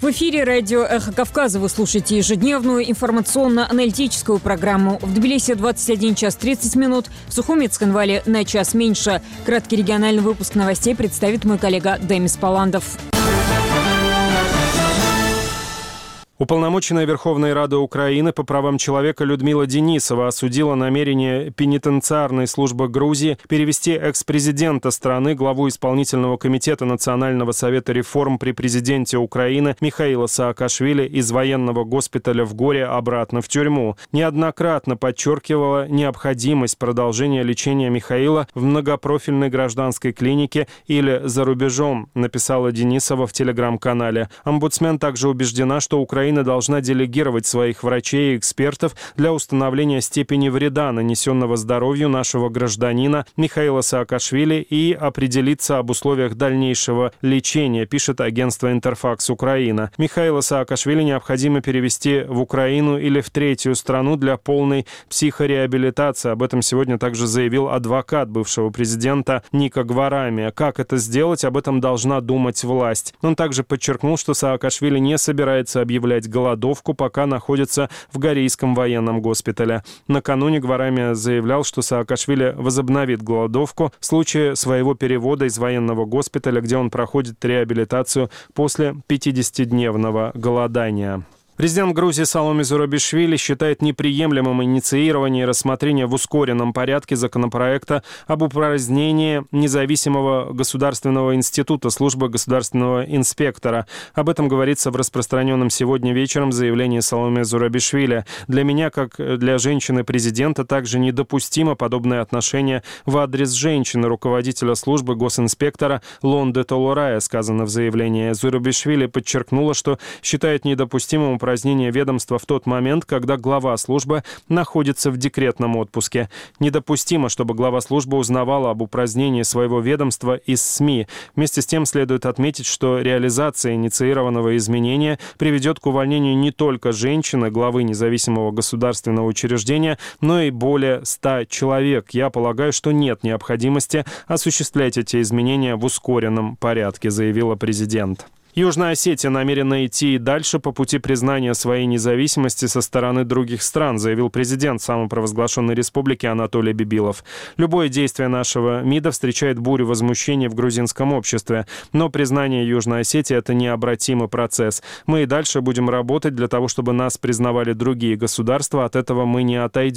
В эфире радио «Эхо Кавказа» вы слушаете ежедневную информационно-аналитическую программу. В Тбилиси 21 час 30 минут, в Сухуми и Цхинвале на час меньше. Краткий региональный выпуск новостей представит мой коллега Демис Паландов. Уполномоченная Верховной Рады Украины по правам человека Людмила Денисова осудила намерение пенитенциарной службы Грузии перевести экс-президента страны, главу исполнительного комитета Национального совета реформ при президенте Украины Михаила Саакашвили из военного госпиталя в Горе обратно в тюрьму. Неоднократно подчеркивала необходимость продолжения лечения Михаила в многопрофильной гражданской клинике или за рубежом, написала Денисова в телеграм-канале. Омбудсмен также убеждена, что Украина должна делегировать своих врачей и экспертов для установления степени вреда, нанесенного здоровью нашего гражданина Михаила Саакашвили, и определиться об условиях дальнейшего лечения, пишет агентство «Интерфакс Украина». Михаила Саакашвили необходимо перевести в Украину или в третью страну для полной психореабилитации. Об этом сегодня также заявил адвокат бывшего президента Ника Гварамия. Как это сделать, об этом должна думать власть. Он также подчеркнул, что Саакашвили не собирается объявлять голодовку, пока находится в Горейском военном госпитале. Накануне Гварамия заявлял, что Саакашвили возобновит голодовку в случае своего перевода из военного госпиталя, где он проходит реабилитацию после 50-дневного голодания. Президент Грузии Саломе Зурабишвили считает неприемлемым инициирование и рассмотрение в ускоренном порядке законопроекта об упразднении независимого государственного института службы государственного инспектора. Об этом говорится в распространенном сегодня вечером заявлении Саломе Зурабишвили. Для меня, как для женщины-президента, также недопустимо подобное отношение в адрес женщины, руководителя службы госинспектора Лонды Толурая, сказано в заявлении. Зурабишвили подчеркнула, что считает недопустимым упразднение ведомства в тот момент, когда глава службы находится в декретном отпуске. Недопустимо, чтобы глава службы узнавала об упразднении своего ведомства из СМИ. Вместе с тем следует отметить, что реализация инициированного изменения приведет к увольнению не только женщины, главы независимого государственного учреждения, но и более 100 человек. Я полагаю, что нет необходимости осуществлять эти изменения в ускоренном порядке, заявила президент. Южная Осетия намерена идти и дальше по пути признания своей независимости со стороны других стран, заявил президент самопровозглашенной республики Анатолий Бибилов. Любое действие нашего МИДа встречает бурю возмущения в грузинском обществе. Но признание Южной Осетии – это необратимый процесс. Мы и дальше будем работать для того, чтобы нас признавали другие государства. От этого мы не отойдем.